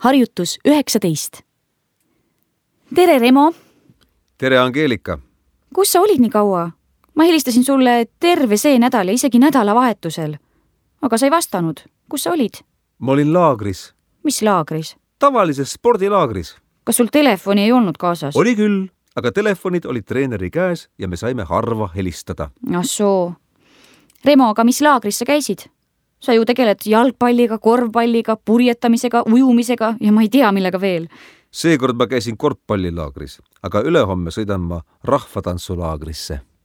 harjutus 19. Tere, Remo! Tere, Angeelika! Kus sa olid nii kaua? Ma helistasin sulle terve see nädal ja isegi nädalavahetusel. Aga sa ei vastanud. Kus sa olid? Ma olin laagris. Mis laagris? Tavalises spordilaagris. Kas sul telefoni ei olnud kaasas? Oli küll, aga telefonid olid treeneri käes ja me saime harva helistada. Soo. Remo, aga mis laagris sa käisid? Sa ju tegeled jalgpalliga, korvpalliga, purjetamisega, ujumisega ja ma ei tea, millega veel. Seekord ma käisin korvpallilaagris, aga ülehomme sõidan ma rahvatantsulaagrisse.